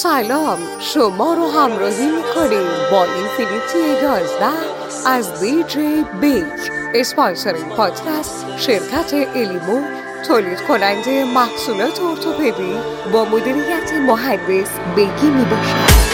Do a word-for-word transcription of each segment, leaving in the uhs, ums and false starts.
سلام، شما رو همراهی میکنیم با اینفینیتی یازده از دی جی بیک. اسپانسر این پادکست شرکت الیمو، تولید کننده محصولات ارتوپدی با مدیریت مهندس بیگی میباشد.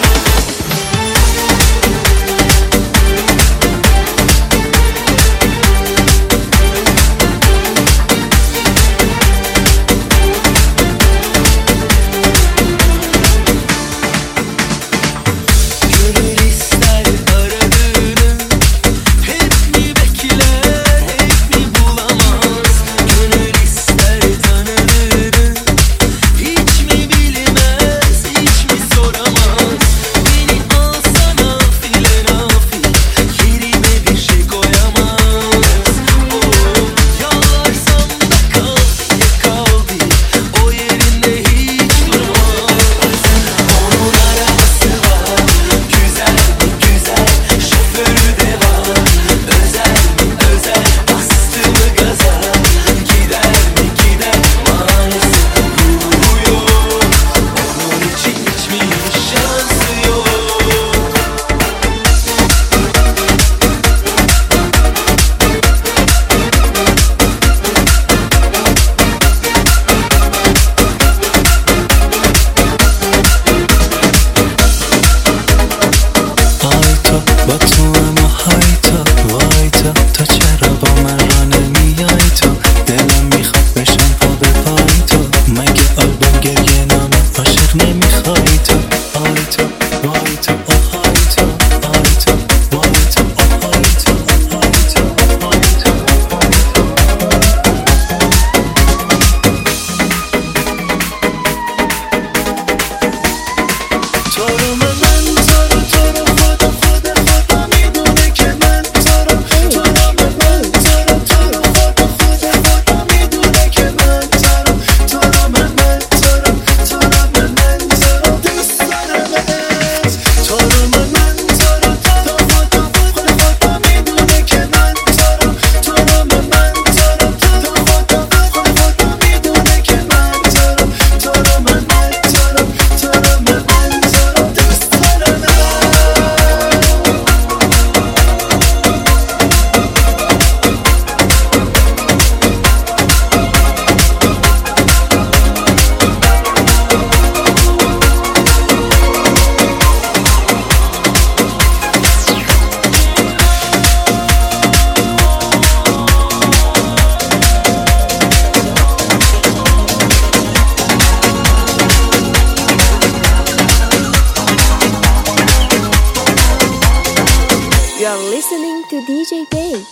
You're listening to دی جی بیک.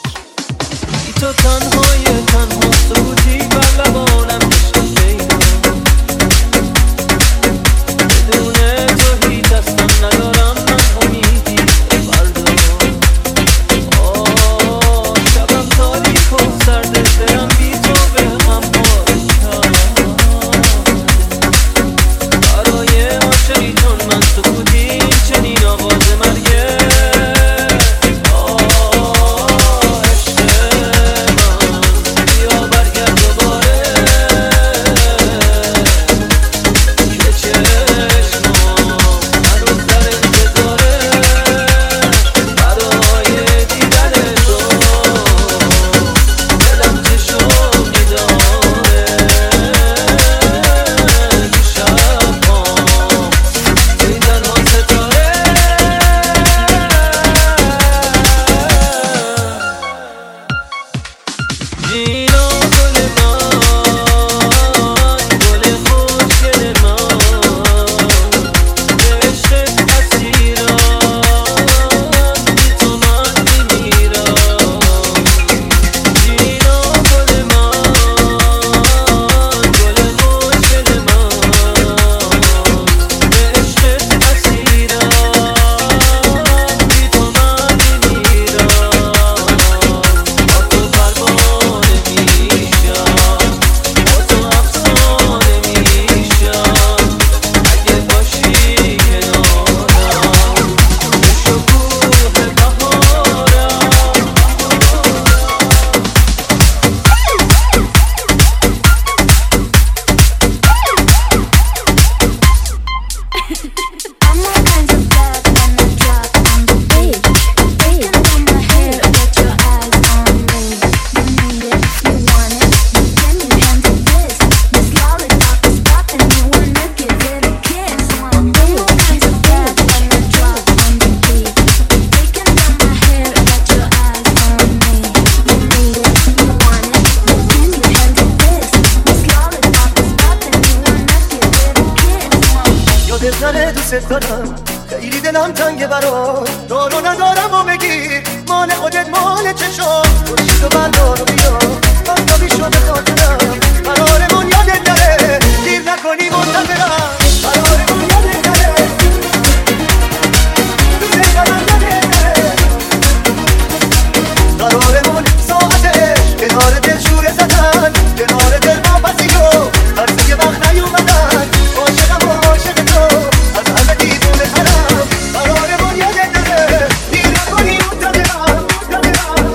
تو تنهای تنها سوتی بر لبانم بشن بینا، بدون تو هیچ اصلا ندارم من امیدی فردا. آه شبم تاریک و سرده، دلم بی تو به هم بارکن. برای عاشقی چون من سکوتی چنین آغاز مرگه. عشق من بیا برگرد دوباره. یادت نره دوست دارم خیلی دلم تنگه برات دارو ندارم و بگیر مال خودت مال چشم خوشید و بردار و بیا بستابی شده خاطرم قرارمون یادت نره دیر نکنی منتظرم قرارمون یادت نره دوست دارم یادت نره قرارمون ساعتش کنار دل شوره زدن کنار دل واپسی رو هرزه وقت نیومدن عاشقم و عاشق تو از همه دیدون خرم قرارمون یادت نره دیر نکنی منتظرم منتظرم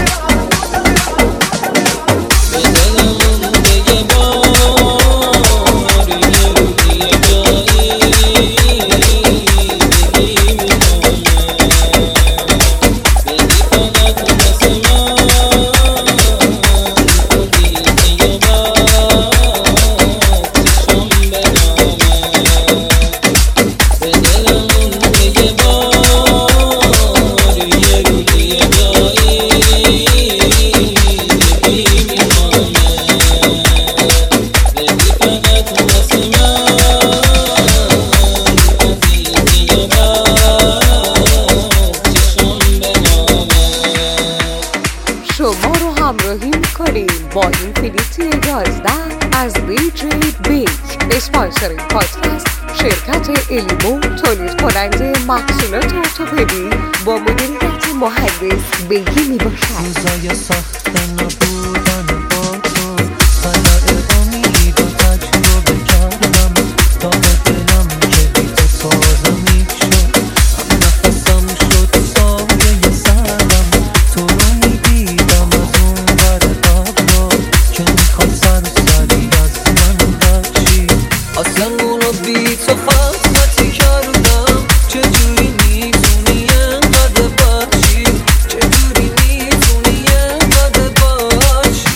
شما رو همراهی میکنیم با این فلیتی یازده از دیجی بیگ. اسپانسر این پادکست شرکت الیمو تولید کننده محصولات ارتوپدی با مدیریت مهندس بیگی میباشد. روزای سخت نبودن با تو خلای امید و تجربه کردم تا به دلم که بی تو تازه میشد نفسم شد سایه سرم تو رو میدیدم از اون بر قبلا که میخواد سر سری از من بچی آسمون رو بی تو خطی کردم چجوری میتونی انقدر بچی چجوری میتونی انقدر بچی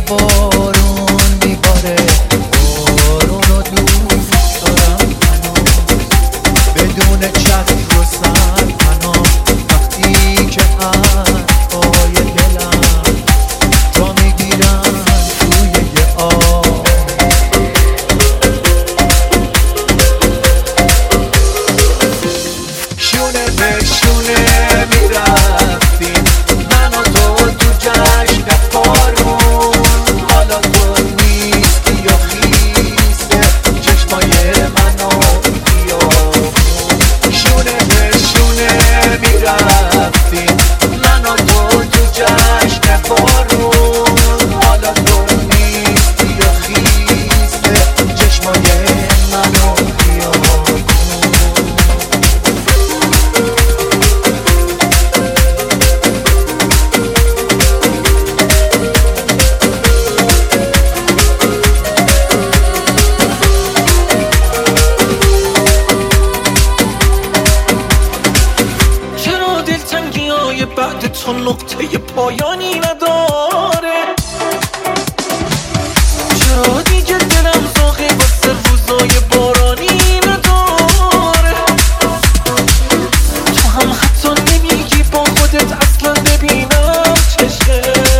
بارون میباره، بارون رو دوست دارم هنوز، بدون چتر و سرپناه. وقتی که حرفای دلم جا میگیرن توی یه آب، شونه به شونه میرفتیم من و تو تو جشن بارون. حالا تو نیستی یا خیسه چشمای من و خیابون، شونه به شونه میرفتیم من و تو تو جشن بارون. حالا تو نیستی یا خیسه چشمای من و خیابون. چرا دلتنگی های بعد تو نقطه پایانی نداره؟ چرا دیگه دلم زاغی واسه روزای بارانی نداره؟ تو هم حتی نمیگی با خودت اصلا ببینم چشه،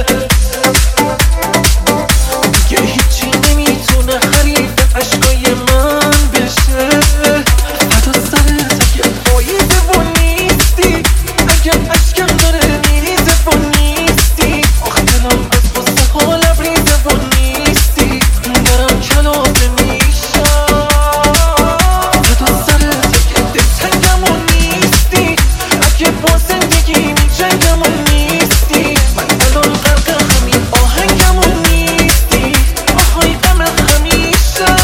دیگه هیچی نمیتونه حریف عشقای من بشه. فدا سرت اگه فایده و نیستی، اگه عشقم داره میریزه و نیستی، آخه دلم از غصه ها لبریزه و نیستی، دارم کلافه میشم. فدا سرت اگه دلتنگم و نیستی، اگه با زندگی میجنگم و نیستی، من الان غرق همین آهنگم و نیستی، آهای غم همیشه.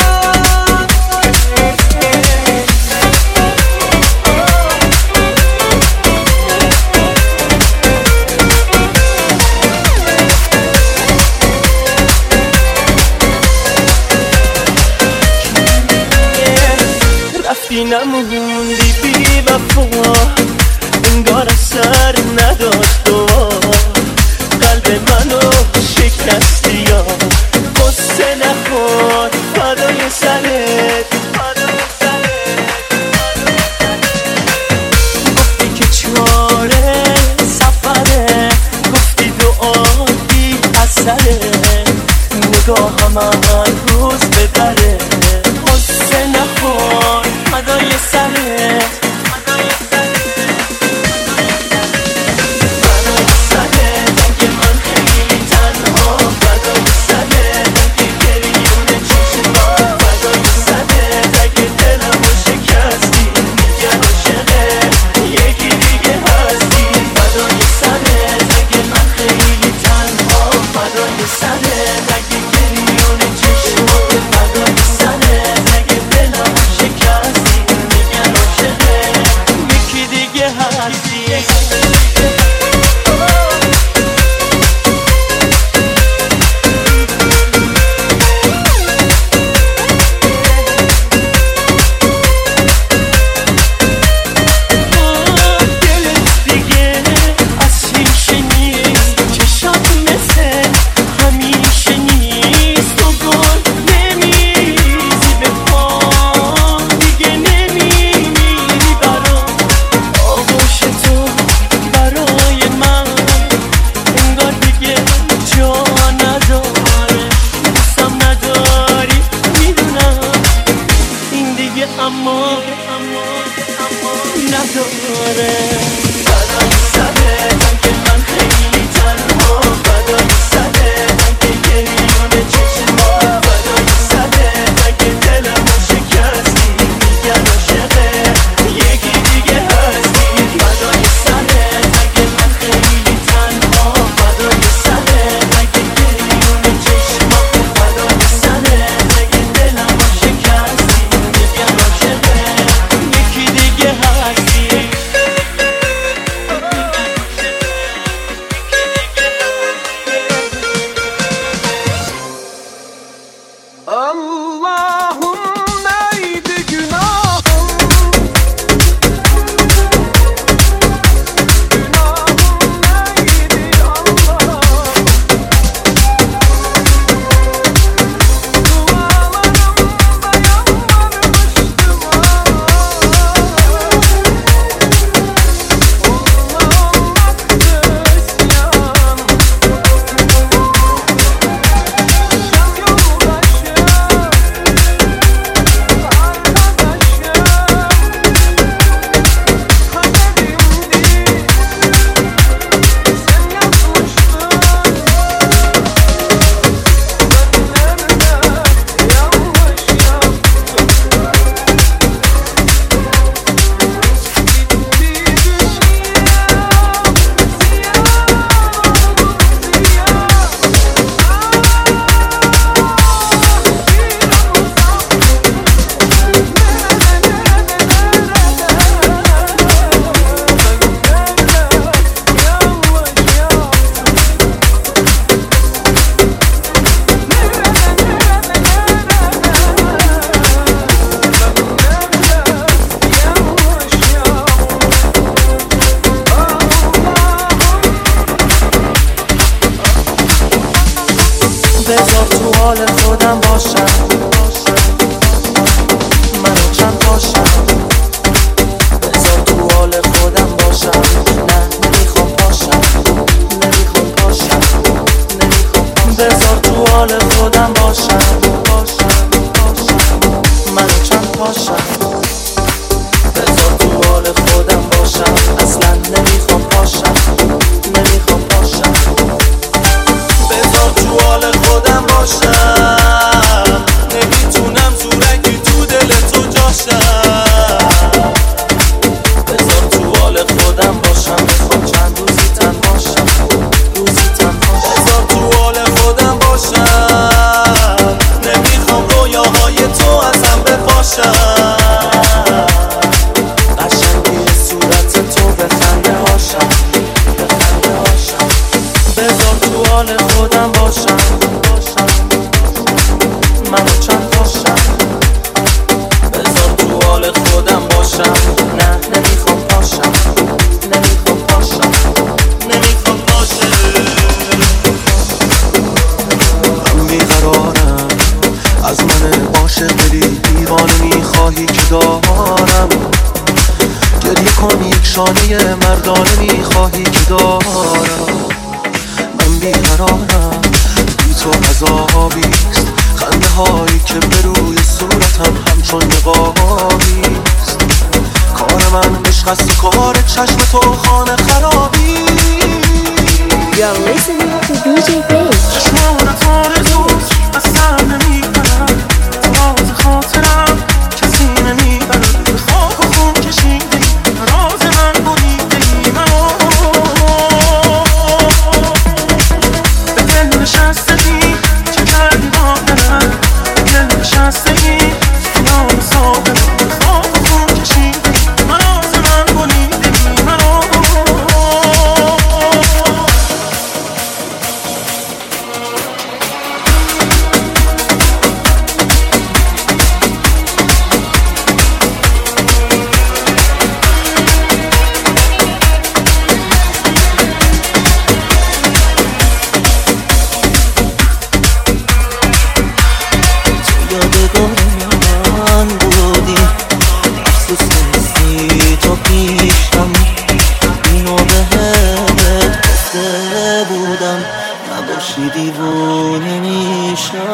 رفتی نموندی بی وفا، انگار اثر نداشت و قلب منو شکستی. یا قصه نخور فدای سرت، گفتی که چاره سفره، گفتی دعا بی اثره، نگاهم هر روز به دره. قصه نخور فدای سرت، فدای سرت اگه من خیلی تنها، فدای سرت اگه گریون چشما، فدای سرت اگه دلمو شکستی، میگه عاشقت یکی دیگه هستی. فدای سرت اگه من خیلی تنها، فدای سرت اگه گریون چشما، فدای سرت اگه دلمو شکستی، میگه عاشقت یکی دیگه هستی. دلت دیگه اسیرش نیست، چشات مثل همیشه نیست، تو گل بذار تو حال خودم باشم، منو چند باشم. بذار تو حال خودم باشم، نه نمیخوام باشم، نمیخوام باشم، نمیخوام باشم. بذار تو حال خودم باشم، باشم، باشم، منو چند باشم. بذار تو حال خودم باشم، اصلا نمیخوام باشم، نمیخوام باشم. بذار تو حال خودم باشم، نمیتونم زورکی تو دل تو جاشم. بذار تو حال خودم باشم، میخوام چند روزی تن باشم، روزی تن باشم. بذار تو حال خودم باشم، نمیخوام رویاهای تو ازم بپاشم. قشنگی صورت تو بخنده هاشم، بخنده هاشم. بذار تو حال خودم باشم، منو چند باشم. بذار تو حال خودم باشم، نه نمیخوام باشم، نمیخوام باشم، نمیخوام باشم. من بیقرارم، از من عاشقی دیوانه میخواهی که دارم. گریه کن یک شانه مردانه میخواهی که دارم. من بیقرارم، بی تو عذابیست. خنده هایی که به روی صورتم همچون نقابیست. کار من عشق است و کار چشم تو خانه خرابی. You're listening to دی جی Bass. چشمانت آرزوست، از سر نمیبرم. راز خاطرم کسی نمیبرد. به خاک و خون کشیدی، راز من بریدی منو. به دل نشستگی چه کردی با دلم؟ به دل نشستگی خیال سادم. به خاک و خون کشیدی، راز من بریدی منو. دیوونه میشم.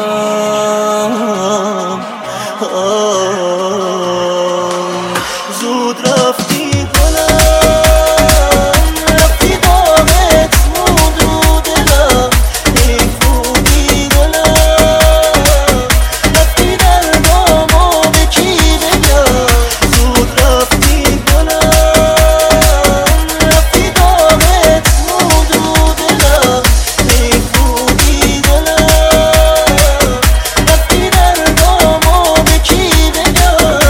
زود رفتی گلم، رفتی دامت موند رو دلم. حیفونی گلم، رفتی دردامو به کی بگم. زود رفتی گلم، رفتی دامت موند رو دلم. حیفونی گلم، رفتی دردامو به کی بگم.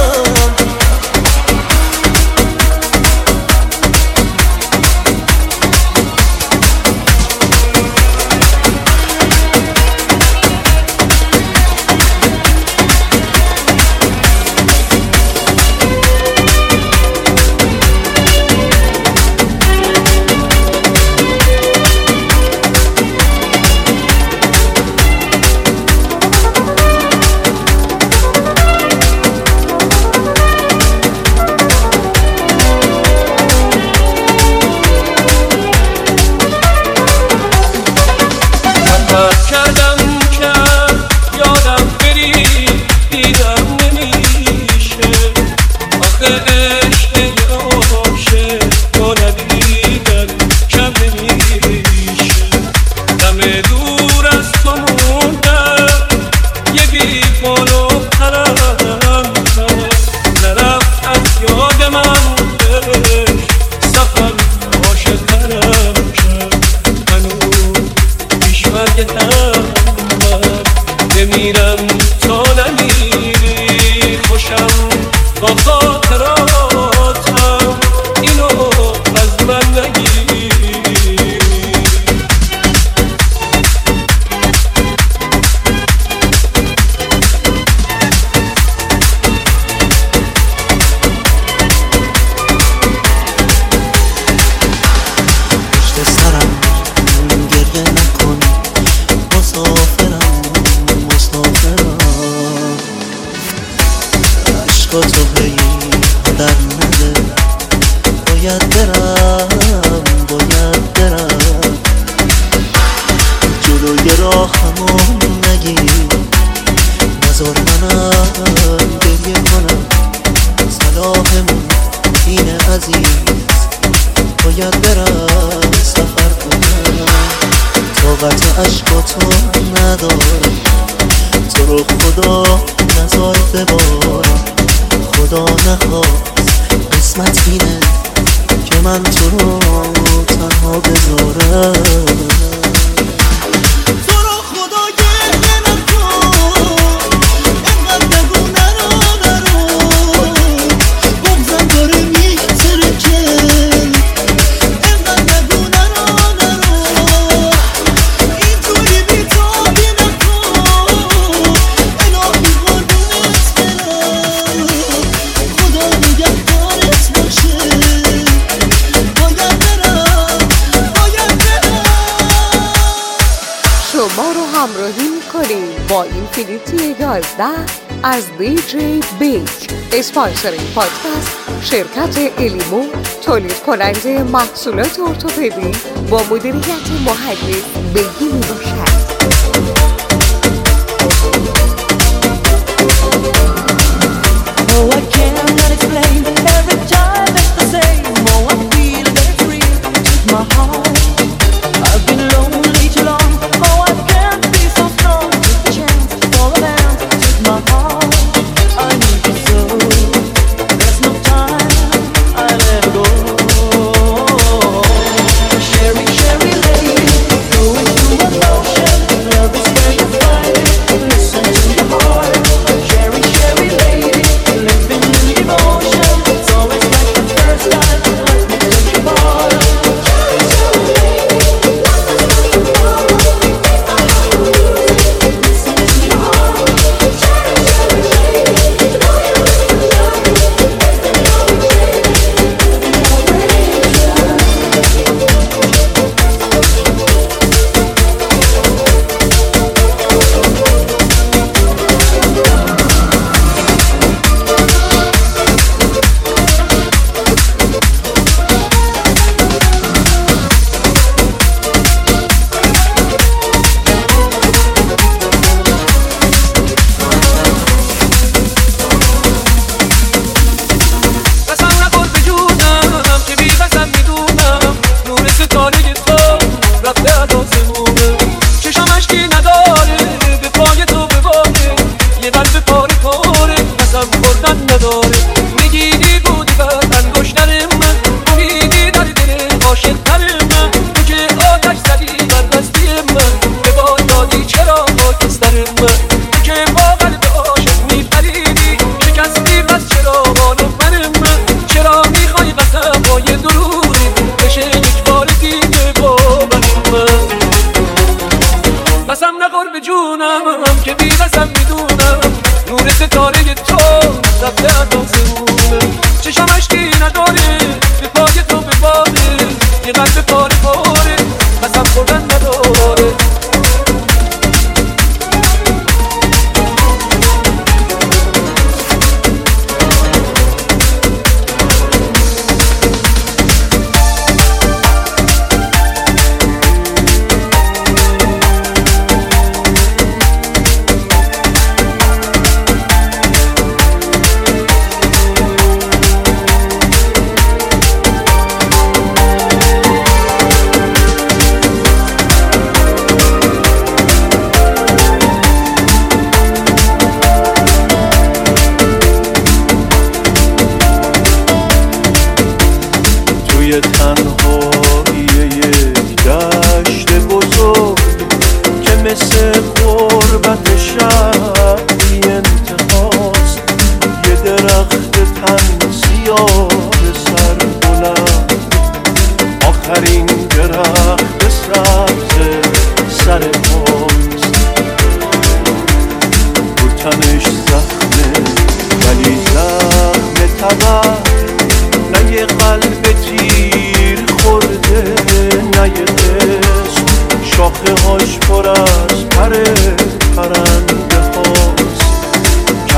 بمیرم تا نمیری، خوشم با خاطراتم، اینو از من نگیری. پشت سرم گریه نکن، مسافرم عشقا تو هی در نده. باید برم باید برم جلوی راهمو نگیر، نذار منم گریه کنم. صلاحمون اینه عزیز، باید برم سفر کنم. طاقت عشقا تو ندارم، تو رو خدا نذار ببارم. خدا نخواست قسمت اینه که من تو رو تنها بذارم. شما رو همراهی میکنیم با اینفینیتی یازده از دی جی بیک. اسپانسر این پادکست شرکت الیمو، تولید کننده محصولات ارتوپدی با مدیریت مهندس بگی میباشد. Oh, I cannot explain. Every time it's the same. Oh, I feel that it's real. Take my heart. I've been lonely too long. Oh, I can't be so strong. Take the chance for a dance. Take my heart. I need you so. There's no time. I'll never go. Sherry, Sherry lady, going through an ocean. Love is where you find it. Listen to your heart. Sherry, Sherry lady, living in devotion. It's always like the first time. Let me take you apart.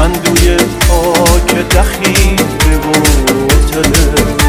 کندوی پاک دخیره و تلس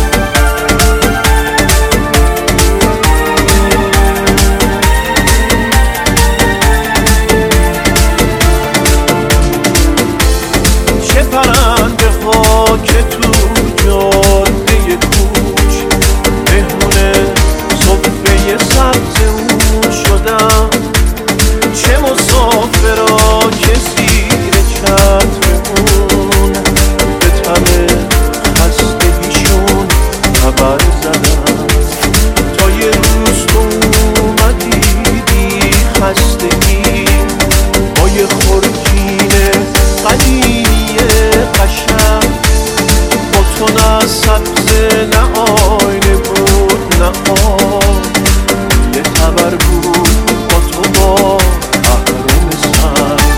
چه پرنده ها که تو جاده کوچ مهمون صبحه سبز اون شدم، چه مسافرها که زیر چتر اون به تب خستگیشون خبر زدم. تا یه روز تو اومدی بی خستگی با یه خورجین قدیمی قشنگ، با تو نه سبز نه آینه بود نه آب، یه خبر بود با تو با اهرام سنگ.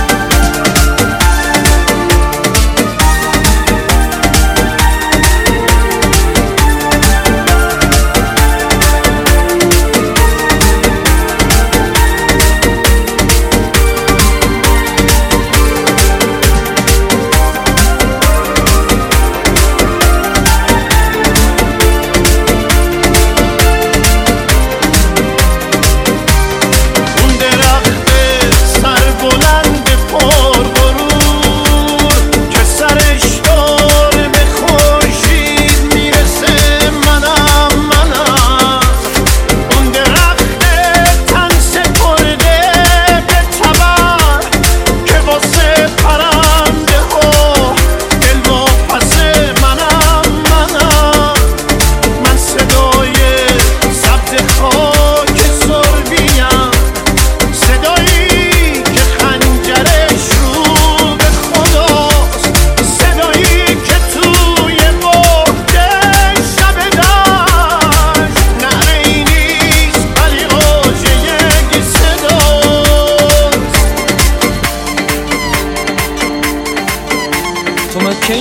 تو مکه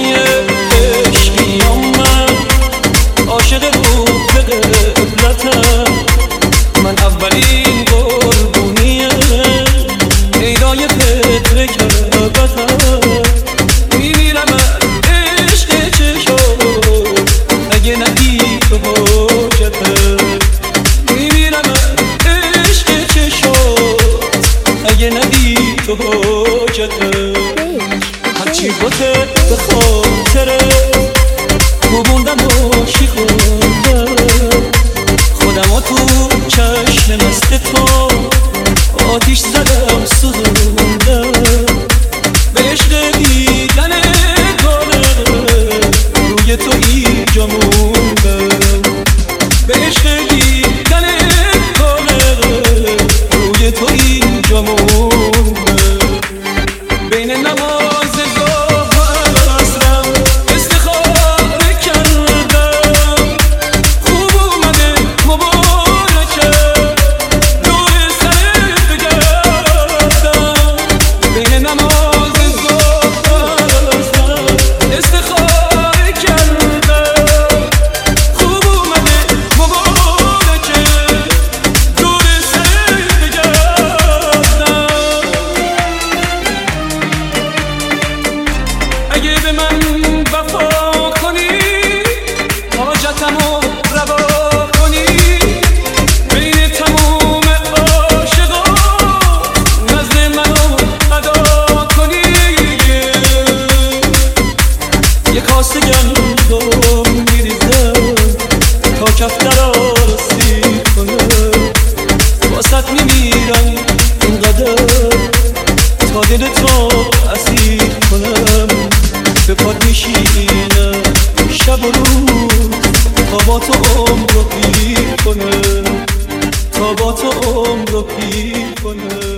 عشقیام من عاشق روح قبلتم، من اولین قربونیه پیدای فطر کعبتم. میمیرم از عشق چشم اگه ندی تو حاجتم، میمیرم از عشق چشم اگه ندی تو حاجتم. هرچی باته به خاطره گبوندم و شی خوندم، خودم ها تو چشم مست تو آتیش زدم سوزوندم. به عشق دیدن کاره روی تو اینجا موندم، به عشق دیدن کاره روی تو اینجا موندم. بین نماز دل تو اسیر کنم، به پاد میشینم شب و روز تا با تو عمر رو پیر کنم، تا با تو عمر رو پیر کنم.